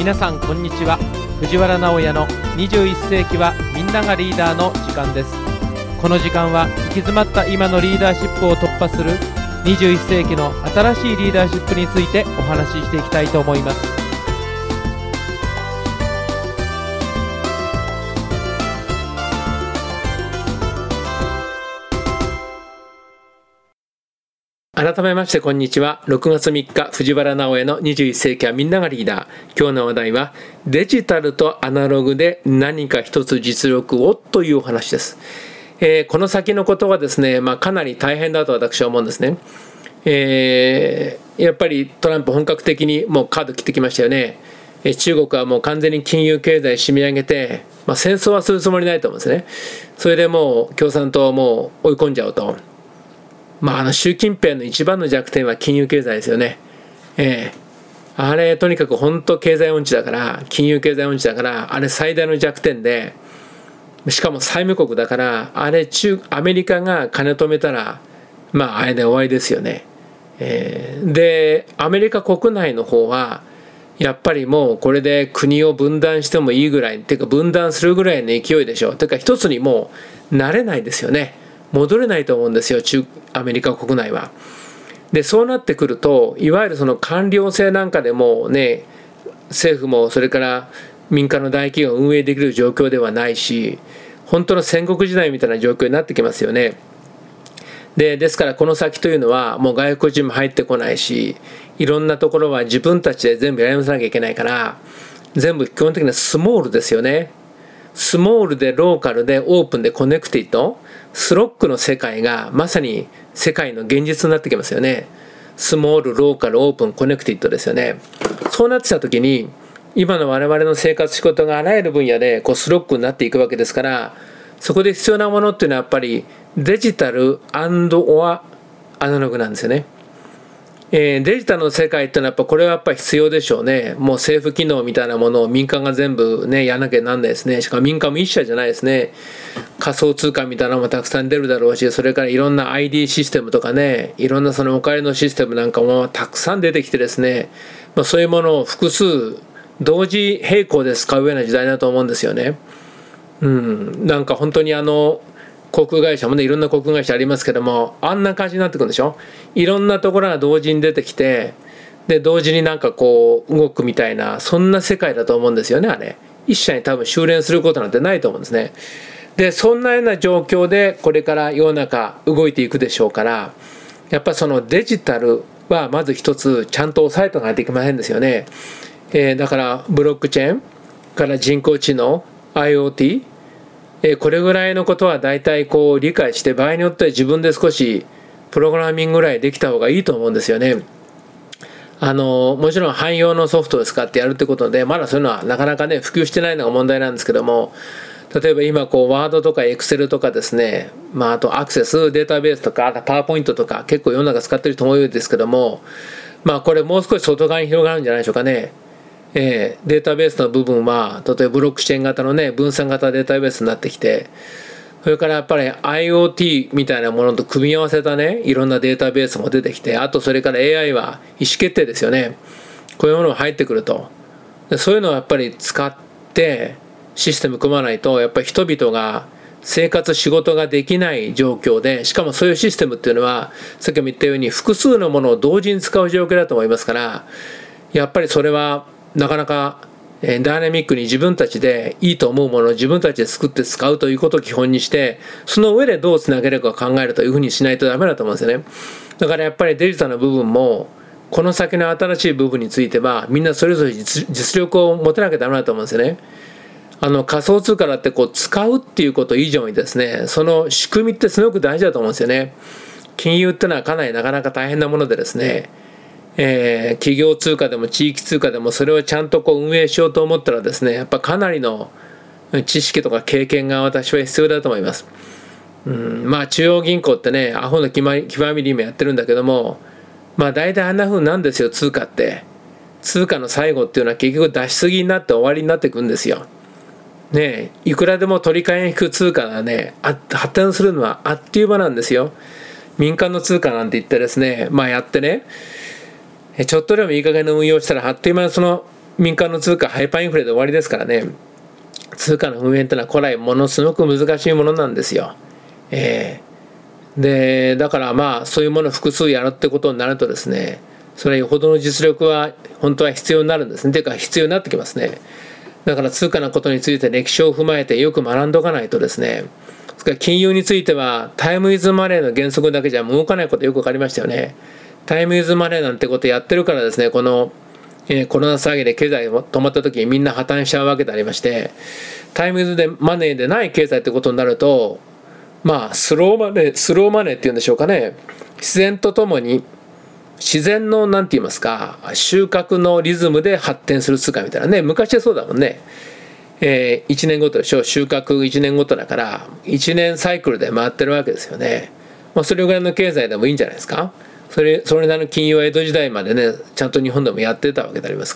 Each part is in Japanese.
皆さんこんにちは。藤原直哉の21世紀はみんながリーダーの時間です。この時間は行き詰まった今のリーダーシップを突破する21世紀の新しいリーダーシップについてお話ししていきたいと思います。改めましてこんにちは。6月3日藤原直哉の21世紀はみんながリーダー。今日の話題はデジタルとアナログで何か一つ実力をというお話です。この先のことはですね、かなり大変だと私は思うんですね。やっぱりトランプ本格的にもうカード切ってきましたよね。中国はもう完全に金融経済締め上げて、戦争はするつもりないと思うんですね。それでもう共産党をもう追い込んじゃうと。習近平の一番の弱点は金融経済ですよね。あれとにかく本当経済音痴だから、金融経済音痴だから、あれ最大の弱点で、しかも債務国だから、あれアメリカが金止めたら、あれで終わりですよね。でアメリカ国内の方はやっぱりもうこれで国を分断してもいいぐらい、てか分断するぐらいの勢いでしょう。てか一つにもうなれないですよね。戻れないと思うんですよ、アメリカ国内は。でそうなってくると、いわゆるその官僚制なんかでもね、政府もそれから民間の大企業が運営できる状況ではないし、本当の戦国時代みたいな状況になってきますよね。ですからこの先というのはもう外国人も入ってこないし、いろんなところは自分たちで全部やり直さなきゃいけないから、全部基本的にはスモールですよね。スモールでローカルでオープンでコネクティッド、スロックの世界がまさに世界の現実になってきますよね。スモール、ローカル、オープン、コネクティッドですよね。そうなってきた時に、今の我々の生活仕事があらゆる分野でスロックになっていくわけですから、そこで必要なものっていうのはやっぱりデジタル&アナログなんですよね。デジタルの世界ってのはやっぱこれはやっぱり必要でしょうね。もう政府機能みたいなものを民間が全部ねやらなきゃなんないですね。しかも民間も一社じゃないですね。仮想通貨みたいなのもたくさん出るだろうし、それからいろんな ID システムとかね、いろんなそのお金のシステムなんかもたくさん出てきてですね、そういうものを複数同時並行で使うような時代だと思うんですよね。なんか本当に航空会社もね、いろんな航空会社ありますけども、あんな感じになってくるんでしょ。いろんなところが同時に出てきて、で同時になんか動くみたいな、そんな世界だと思うんですよね。あれ一社に多分修練することなんてないと思うんですね。でそんなような状況でこれから世の中動いていくでしょうから、やっぱそのデジタルはまず一つちゃんと押さえておかないといけませんですよね。だからブロックチェーンから人工知能 IoT、これぐらいのことは大体理解して、場合によっては自分で少しプログラミングぐらいできた方がいいと思うんですよね。もちろん汎用のソフトを使ってやるってことで、まだそういうのはなかなかね普及してないのが問題なんですけども、例えば今ワードとかエクセルとかですね、あとアクセスデータベースとかパワーポイントとか結構世の中使ってると思うんですけども、これもう少し外側に広がるんじゃないでしょうかね。データベースの部分は例えばブロックチェーン型のね分散型データベースになってきて、それからやっぱり IoT みたいなものと組み合わせたねいろんなデータベースも出てきて、あとそれから AI は意思決定ですよね。こういうものが入ってくると、そういうのをやっぱり使ってシステム組まないと、やっぱり人々が生活仕事ができない状況で、しかもそういうシステムっていうのはさっきも言ったように複数のものを同時に使う状況だと思いますから、やっぱりそれはなかなかダイナミックに自分たちでいいと思うものを自分たちで作って使うということを基本にして、その上でどうつなげるか考えるというふうにしないとダメだと思うんですよね。だからやっぱりデジタルの部分もこの先の新しい部分についてはみんなそれぞれ実力を持てなきゃダメだと思うんですよね。仮想通貨だって使うっていうこと以上にですね、その仕組みってすごく大事だと思うんですよね。金融ってのはかなりなかなか大変なものでですね、企業通貨でも地域通貨でもそれをちゃんと運営しようと思ったらですね、やっぱかなりの知識とか経験が私は必要だと思います。中央銀行ってねアホの極みで今やってるんだけども、大体あんな風なんですよ。通貨って通貨の最後っていうのは結局出しすぎになって終わりになっていくんですよ。いくらでも取り替えが利く通貨がね発展するのはあっという間なんですよ。民間の通貨なんて言ってですね、やってねちょっとでもいい加減の運用したらあっという間にその民間の通貨ハイパーインフレで終わりですからね。通貨の運営ってのは古来ものすごく難しいものなんですよ。でだからまあそういうものを複数やるってことになるとですね、それほどの実力は本当は必要になるんですね。というか必要になってきますね。だから通貨のことについて歴史を踏まえてよく学んでおかないとですね、金融についてはタイムイズマネーの原則だけじゃ動かないことよく分かりましたよね。タイムイズマネーなんてことやってるからですね、このコロナ騒ぎで経済が止まった時にみんな破綻しちゃうわけでありまして、タイムイズマネーでない経済ってことになると、まあスローマネーっていうんでしょうかね。自然とともに自然の何て言いますか、収穫のリズムで発展する通貨みたいなね。昔はそうだもんね。1年ごとでしょ。収穫1年ごとだから1年サイクルで回ってるわけですよね。それぐらいの経済でもいいんじゃないですか。それなりの金融は江戸時代までねちゃんと日本でもやってたわけでありますから、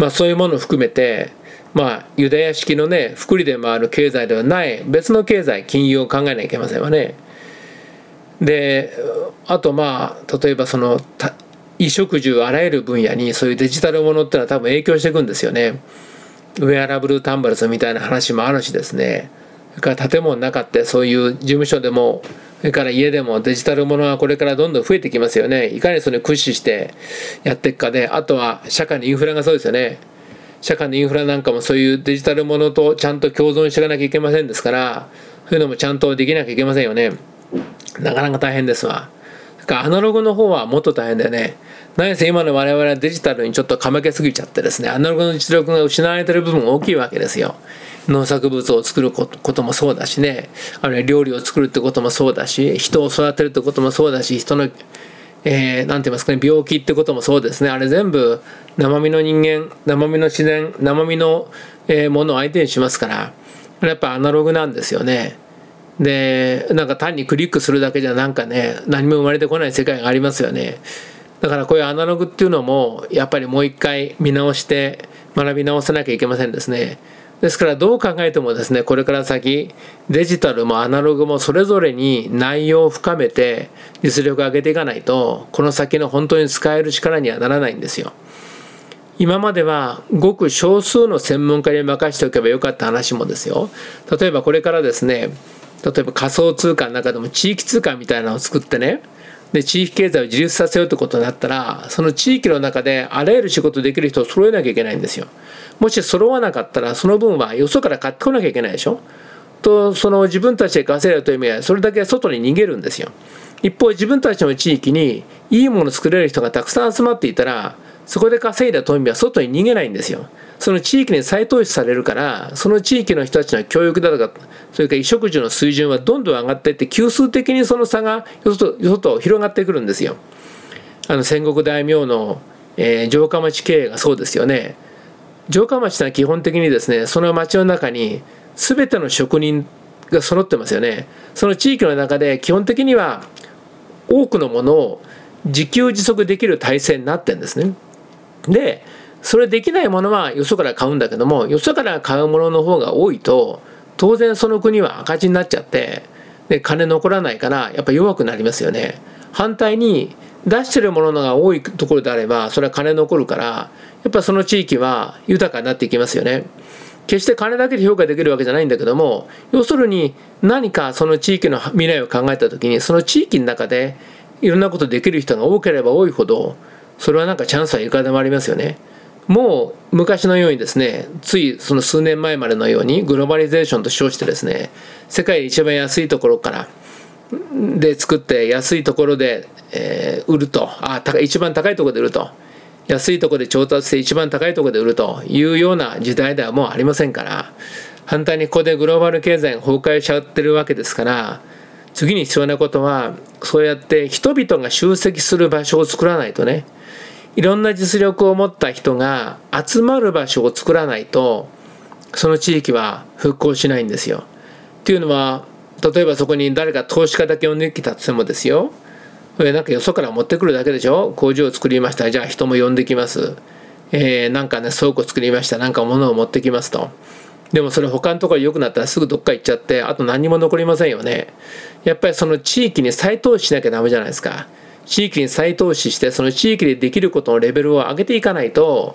そういうものを含めてユダヤ式のね複利で回る経済ではない別の経済金融を考えなきゃいけませんわね。であと例えばその衣食住あらゆる分野にそういうデジタルものってのは多分影響していくんですよね。ウェアラブル端末みたいな話もあるしですね、それから建物の中ってそういう事務所でもそれから家でもデジタルものはこれからどんどん増えてきますよね。いかにそれを駆使してやっていくかで、あとは社会のインフラがそうですよね。社会のインフラなんかもそういうデジタルものとちゃんと共存していかなきゃいけませんですから、そういうのもちゃんとできなきゃいけませんよね。なかなか大変ですわ。それからアナログの方はもっと大変だよね。何せ今の我々はデジタルにちょっとかまけすぎちゃってですね、アナログの実力が失われている部分が大きいわけですよ。農作物を作ることもそうだしね、あるいは料理を作るってこともそうだし、人を育てるってこともそうだし、人のなんて言いますかね、病気ってこともそうですね。あれ全部生身の人間、生身の自然、生身のものを相手にしますから、やっぱアナログなんですよね。で単にクリックするだけじゃ何も生まれてこない世界がありますよね。だからこういうアナログっていうのもやっぱりもう一回見直して学び直さなきゃいけませんですね。ですからどう考えてもですね、これから先デジタルもアナログもそれぞれに内容を深めて実力を上げていかないと、この先の本当に使える力にはならないんですよ。今まではごく少数の専門家に任せておけばよかった話もですよ、例えばこれからですね、例えば仮想通貨の中でも地域通貨みたいなのを作ってね、で地域経済を自立させようってことになったら、その地域の中であらゆる仕事できる人を揃えなきゃいけないんですよ。もし揃わなかったらその分はよそから買ってこなきゃいけないでしょ。とその自分たちで稼いだという意味はそれだけ外に逃げるんですよ。一方自分たちの地域にいいものを作れる人がたくさん集まっていたら、そこで稼いだという意味は外に逃げないんですよ。その地域に再投資されるから、その地域の人たちの教育だとか、それから衣食住の水準はどんどん上がっていって、級数的にその差がよそと広がってくるんですよ。戦国大名の、城下町経営がそうですよね。城下町というのは基本的にですね、その町の中に全ての職人が揃ってますよね。その地域の中で基本的には多くのものを自給自足できる体制になってるんですね。でそれできないものはよそから買うんだけども、よそから買うものの方が多いと当然その国は赤字になっちゃって、で金残らないからやっぱ弱くなりますよね。反対に出してるものが多いところであればそれは金残るから、やっぱその地域は豊かになっていきますよね。決して金だけで評価できるわけじゃないんだけども、要するに何かその地域の未来を考えた時に、その地域の中でいろんなことできる人が多ければ多いほど、それはチャンスはいくらでもありますよね。もう昔のようにですね、ついその数年前までのようにグローバリゼーションと称してですね、世界で一番安いところからで作って安いところで、売ると、一番高いところで売ると、安いところで調達して一番高いところで売るというような時代ではもうありませんから、反対にここでグローバル経済が崩壊しちゃってるわけですから、次に必要なことはそうやって人々が集積する場所を作らないとね、いろんな実力を持った人が集まる場所を作らないとその地域は復興しないんですよ。っていうのは、例えばそこに誰か投資家だけ呼んできたとしてもですよ、よそから持ってくるだけでしょ。工場を作りました、じゃあ人も呼んできます、倉庫作りました、物を持ってきますと。でもそれ他のところ良くなったらすぐどっか行っちゃって、あと何にも残りませんよね。やっぱりその地域に再投資しなきゃダメじゃないですか。地域に再投資してその地域でできることのレベルを上げていかないと、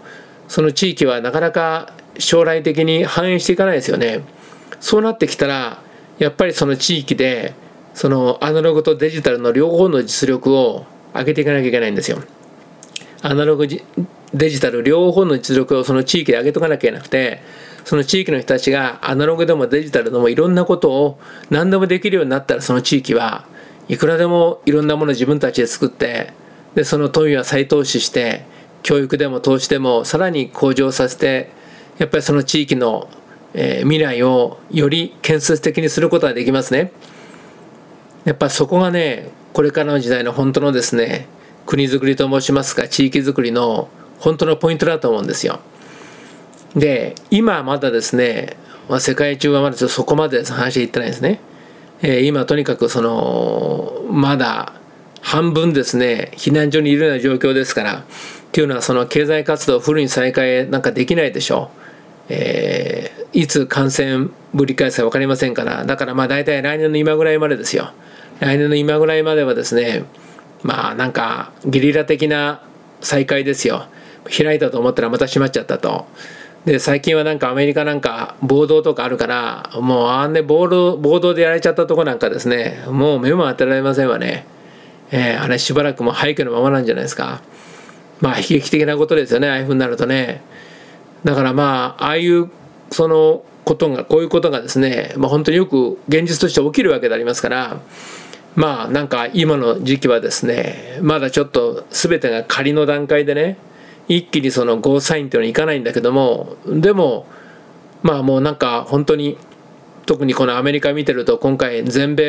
その地域はなかなか将来的に反映していかないですよね。そうなってきたらやっぱりその地域でそのアナログとデジタルの両方の実力を上げていかなきゃいけないんですよ。アナログデジタル両方の実力をその地域で上げとかなきゃいけなくて、その地域の人たちがアナログでもデジタルでもいろんなことを何でもできるようになったら、その地域はいくらでもいろんなものを自分たちで作って、でその富は再投資して教育でも投資でもさらに向上させて、やっぱりその地域の未来をより建設的にすることができますね。やっぱそこがね、これからの時代の本当のですね、国づくりと申しますか、地域づくりの本当のポイントだと思うんですよ。で、今まだですね、世界中はまだそこまで話いってないですね。今とにかくまだ半分ですね、避難所にいるような状況ですから、っていうのはその経済活動をフルに再開なんかできないでしょう。いつ感染ぶり返すか分かりませんから、だから大体来年の今ぐらいまでですよ。来年の今ぐらいまではですね、なんかゲリラ的な再開ですよ。開いたと思ったらまた閉まっちゃったと。で最近はなんかアメリカなんか暴動とかあるから、もう暴動でやられちゃったとこなんかですね、もう目も当てられませんわね。あれしばらくも廃墟のままなんじゃないですか。悲劇的なことですよね、ああいうふうになるとね。だからああいうそのことが、こういうことがですね、本当によく現実として起きるわけでありますから、なんか今の時期はですね、まだちょっと全てが仮の段階でね、一気にそのゴーサインっていうのにいかないんだけども、でももうなんか本当に、特にこのアメリカ見てると、今回全米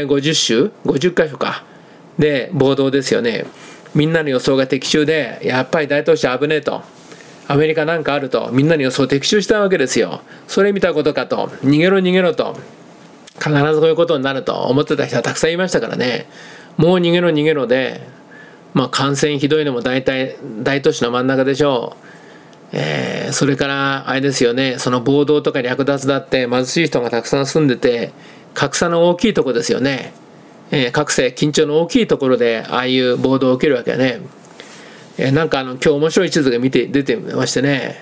50カ所かで暴動ですよね。みんなの予想が的中で、やっぱり大都市危ねえと、アメリカなんかあると、みんなの予想を的中したわけですよ。それ見たことかと、逃げろ逃げろと、必ずこういうことになると思ってた人はたくさんいましたからね。もう逃げろ逃げろで、感染ひどいのも大体大都市の真ん中でしょう。それからあれですよね、その暴動とか略奪だって貧しい人がたくさん住んでて、格差の大きいところですよね。格差緊張の大きいところでああいう暴動を受けるわけよね。なんか今日面白い地図が出てましてね、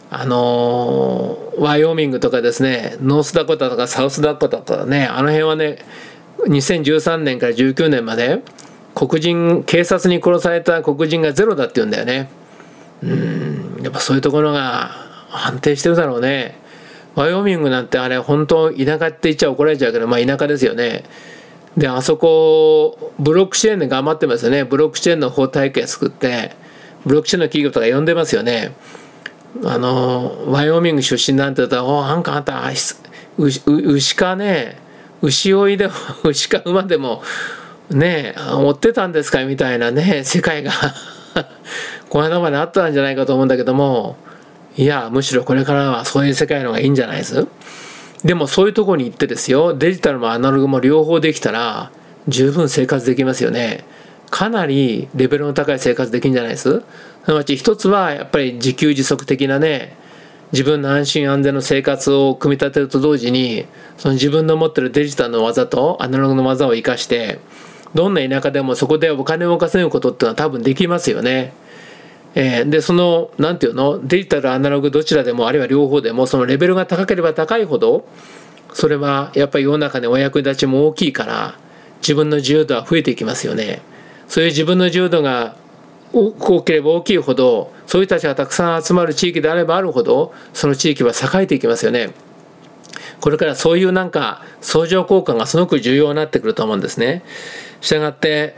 ワイオミングとかですね、ノースダコタとかサウスダコタとかね、あの辺はね、2013年から19年まで警察に殺された黒人がゼロだって言うんだよね。やっぱそういうところが安定してるだろうね。ワイオミングなんてあれ本当田舎って言っちゃ怒られちゃうけど、田舎ですよね。であそこブロックチェーンで頑張ってますよね。ブロックチェーンの法体系作って、ブロックチェーンの企業とか呼んでますよね。ワイオミング出身なんて言ったら、なんかあんた牛かね、牛追いでも牛か馬でもね追ってたんですかみたいなね、世界がこの間まであったんじゃないかと思うんだけども、いやむしろこれからはそういう世界の方がいいんじゃないです。でもそういうところに行ってですよ、デジタルもアナログも両方できたら十分生活できますよね。かなりレベルの高い生活できるんじゃないです。すなわち一つはやっぱり自給自足的なね、自分の安心安全の生活を組み立てると同時に、その自分の持ってるデジタルの技とアナログの技を生かして、どんな田舎でもそこでお金を稼ぐことっていうのは多分できますよね。でなんていうの、デジタルアナログどちらでも、あるいは両方でも、そのレベルが高ければ高いほど、それはやっぱり世の中でお役立ちも大きいから、自分の自由度は増えていきますよね。そういう自分の自由度が大きければ大きいほど、そういう人たちがたくさん集まる地域であればあるほど、その地域は栄えていきますよね。これからそういうなんか相乗効果がすごく重要になってくると思うんですね。したがって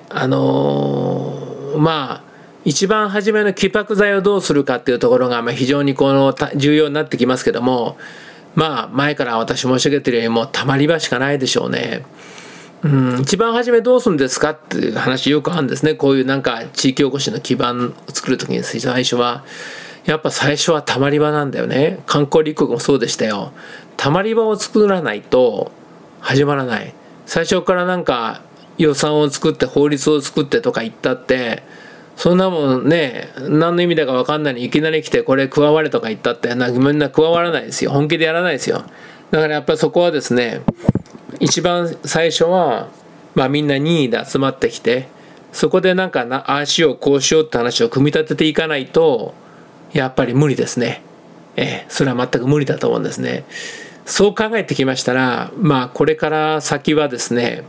一番初めの起爆剤をどうするかっていうところが非常に重要になってきますけども、前から私申し上げているようにもうたまり場しかないでしょうね。一番初めどうするんですかっていう話よくあるんですね。こういうなんか地域おこしの基盤を作るときに最初はたまり場なんだよね。観光立国もそうでしたよ。たまり場を作らないと始まらない。最初からなんか予算を作って法律を作ってとか言ったって、そんなもんね、何の意味だか分かんないのにいきなり来てこれ加われとか言ったってみんな加わらないですよ。本気でやらないですよ。だからやっぱりそこはですね、一番最初は、みんな任意で集まってきて、そこでなんかああしようこうしようって話を組み立てていかないと、 やっぱり無理ですね。それは全く無理だと思うんですね。そう考えてきましたら、これから先はですね、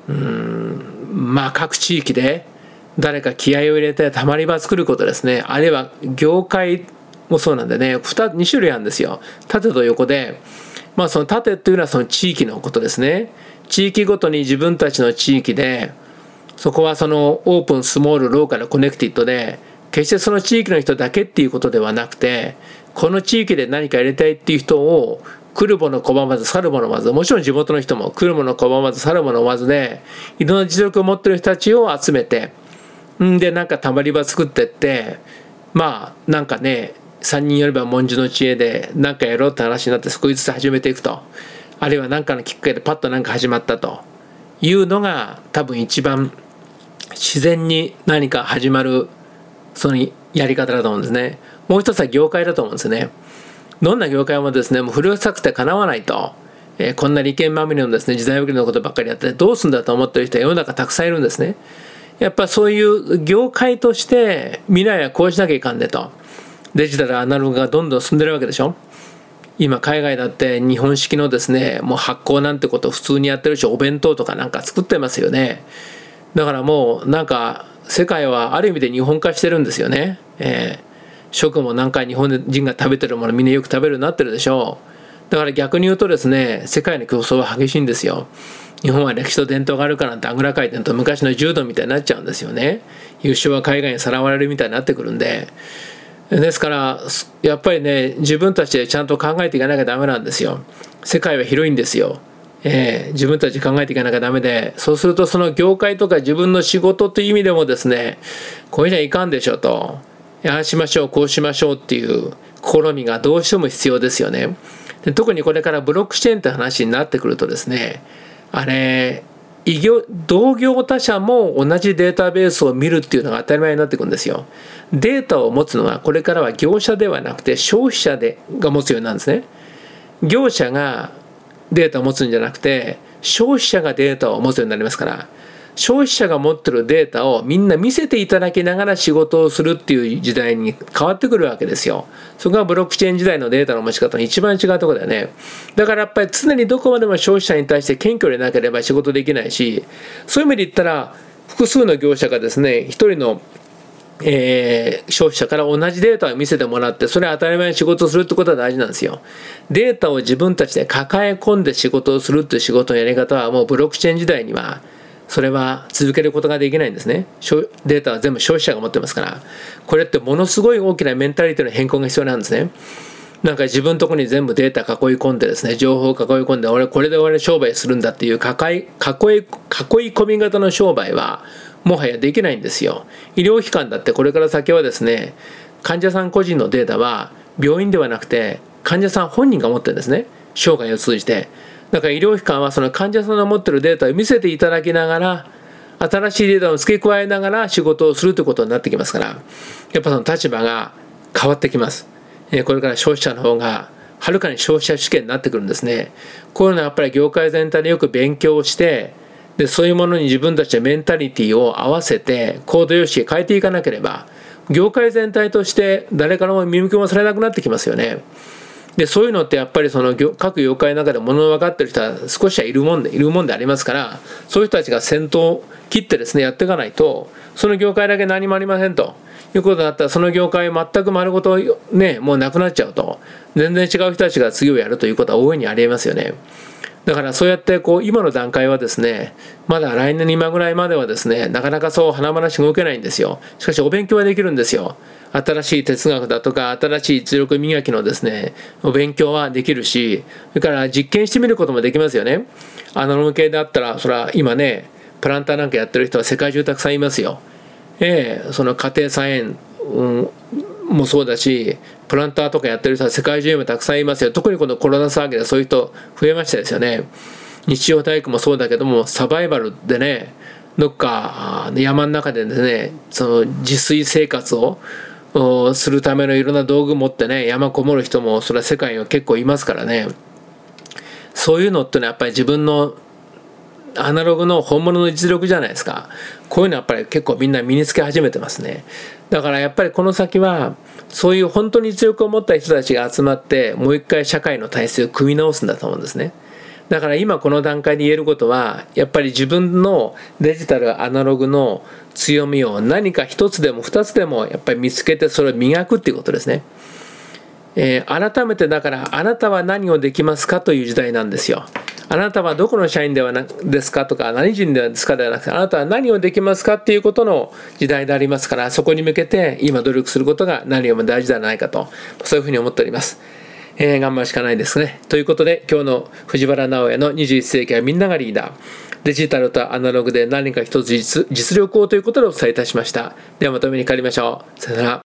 各地域で誰か気合を入れてたまり場作ることですね。あるいは業界もそうなんでね、2種類あるんですよ。縦と横で、その縦っていうのはその地域のことですね。地域ごとに自分たちの地域で、そこはそのオープン、スモール、ローカル、コネクティッドで、決してその地域の人だけっていうことではなくて、この地域で何か入れたいっていう人を、来るもの拒まず去るものまず、もちろん地元の人も来るもの拒まず去るものまずで、いろんな実力を持ってる人たちを集めて、でなんかたまり場作ってって、なんかね、3人よれば文殊の知恵で何かやろうって話になって少しずつ始めていくと、あるいは何かのきっかけでパッと何か始まったというのが多分一番自然に何か始まるそのやり方だと思うんですね。もう一つは業界だと思うんですね。どんな業界もですね、もう古臭くてかなわないと、こんな利権まみれのですね、時代遅れのことばっかりやってどうすんだと思ってる人は世の中たくさんいるんですね。やっぱそういう業界として未来はこうしなきゃいかんねと。デジタルアナログがどんどん進んでるわけでしょ。今海外だって日本式のですね、もう発酵なんてことを普通にやってるし、お弁当とかなんか作ってますよね。だからもうなんか世界はある意味で日本化してるんですよね。食もなんか日本人が食べてるものみんなよく食べるようになってるでしょう。だから逆に言うとですね、世界の競争は激しいんですよ。日本は歴史と伝統があるからなんてあぐらかいてんと昔の柔道みたいになっちゃうんですよね。優勝は海外にさらわれるみたいになってくるんで。ですからやっぱりね、自分たちでちゃんと考えていかなきゃダメなんですよ。世界は広いんですよ。自分たちで考えていかなきゃダメで、そうするとその業界とか自分の仕事という意味でもですね、これじゃいかんでしょと。ああしましょうこうしましょうっていう試みがどうしても必要ですよね。で特にこれからブロックチェーンって話になってくるとですね、同業他社も同じデータベースを見るっていうのが当たり前になってくるんですよ。データを持つのはこれからは業者ではなくて消費者が持つようになるんですね。業者がデータを持つんじゃなくて消費者がデータを持つようになりますから、消費者が持ってるデータをみんな見せていただきながら仕事をするっていう時代に変わってくるわけですよ。そこがブロックチェーン時代のデータの持ち方の一番違うところだよね。だからやっぱり常にどこまでも消費者に対して謙虚でなければ仕事できないし、そういう意味で言ったら複数の業者がですね、一人の消費者から同じデータを見せてもらって、それは当たり前に仕事をするってことは大事なんですよ。データを自分たちで抱え込んで仕事をするっていう仕事のやり方はもうブロックチェーン時代にはそれは続けることができないんですね。データは全部消費者が持ってますから、これってものすごい大きなメンタリティの変更が必要なんですね。なんか自分のところに全部データ囲い込んでですね、情報を囲い込んで、これで俺商売するんだっていう囲い込み型の商売はもはやできないんですよ。医療機関だってこれから先はですね、患者さん個人のデータは病院ではなくて患者さん本人が持ってるんですね、生涯を通じて。だから医療機関はその患者さんの持ってるデータを見せていただきながら、新しいデータを付け加えながら仕事をするということになってきますから、やっぱその立場が変わってきます。これから消費者の方がはるかに消費者主権になってくるんですね。こういうのはやっぱり業界全体でよく勉強して、でそういうものに自分たちのメンタリティを合わせて行動様式を変えていかなければ、業界全体として誰からも見向きもされなくなってきますよね。でそういうのってやっぱりその各業界の中で物の分かってる人は少しはいるもんでありますから、そういう人たちが先頭を切ってですねやっていかないと、その業界だけ何もありませんということだったら、その業界全く丸ごとねもうなくなっちゃうと、全然違う人たちが次をやるということは大いにありえますよね。だからそうやって今の段階はですね、まだ来年の今ぐらいまではですね、なかなかそう華々しく動けないんですよ。しかしお勉強はできるんですよ。新しい哲学だとか新しい実力磨きのですねお勉強はできるし、それから実験してみることもできますよね。アナログ系だったらそれは今ねプランターなんかやってる人は世界中たくさんいますよ。その家庭菜園、もそうだし、プランターとかやってる人は世界中にもたくさんいますよ。特にこのコロナ騒ぎでそういう人増えましたですよね。日曜体育もそうだけども、サバイバルでね、どっか山の中でですね、その自炊生活をするためのいろんな道具持ってね山こもる人もそれは世界には結構いますからね。そういうのってのはやっぱり自分のアナログの本物の実力じゃないですか。こういうのやっぱり結構みんな身につけ始めてますね。だからやっぱりこの先はそういう本当に実力を持った人たちが集まってもう一回社会の体制を組み直すんだと思うんですね。だから今この段階で言えることはやっぱり自分のデジタルアナログの強みを何か一つでも二つでもやっぱり見つけてそれを磨くっていうことですね。改めてだからあなたは何をできますかという時代なんですよ。あなたはどこの社員ですかとか何人ですかではなくてあなたは何をできますかっていうことの時代でありますからそこに向けて今努力することが何よりも大事ではないかとそういうふうに思っております。頑張るしかないですね。ということで今日の藤原直哉の21世紀はみんながリーダーデジタルとアナログで何か一つ実力をということでお伝えいたしました。ではまたお目にかかりましょう。さよなら。